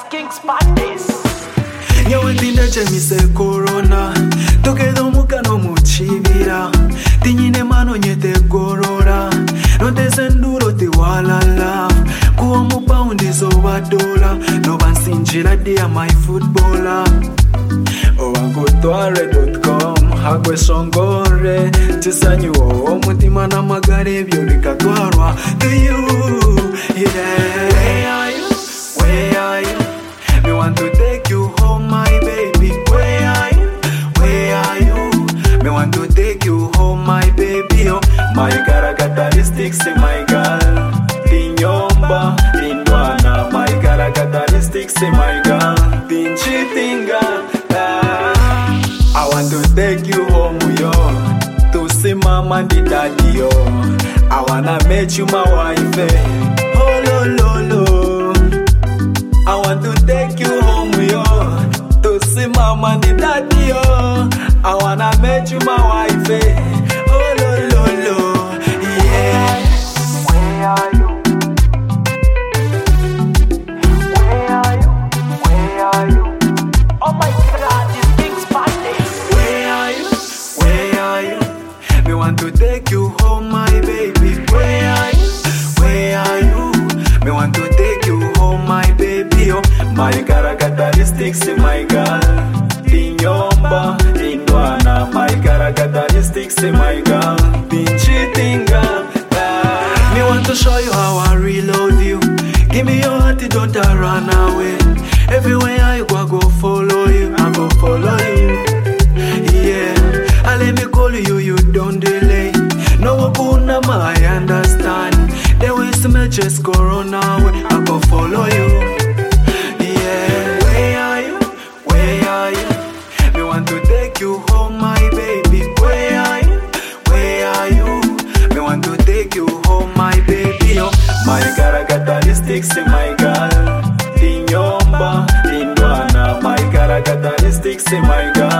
King's Parties. Nyawetinda chemise corona tokedo mukano muchivira tinyine mano nyete gorora notese nduro tiwalala kuwa mupaundi zovadola novansinjira dia my footballer owangotware.com hakwe songore tisanyuwo omutima namagare byo bikatwarwa to you, yeah. Where are you? Me want to take you home, my baby. Where are you? Me want to take you home, my baby. Oh, my characteristics, my girl. Tinyomba, Indwana. My characteristics, my girl. Tin cheating girl. I want to take you home, yo. To see mama and the daddy, yo. I wanna make you my wife, eh. Oh, lo, lo, lo. I want to take you home, yo. To see mama and the daddy, yo. I wanna make you my wife, eh. Oh, lo, lo, lo. Yeah. Where are you? Where are you? Where are you? Oh my God, this King's Parties. Where are you? Me want to take you home, my baby. Where are you? Me want to take you home, my baby. Oh, my characteristics, my girl. Tinyomba, Indwana. My characteristics, my girl. Tin cheating girl. Me want to show you how I reload you. Give me your heart, don't run away. Everywhere I go follow you. I go follow you. Yeah, I let me call you, you don't delay. No kuna I understand. The way to just go run away. I go follow you. Yeah, where are you? Me want to take you home, my baby. Where are you? Me want to take you home, my baby. Oh, my characteristics, my girl. Tinyomba, Indwana. My characteristics, my girl.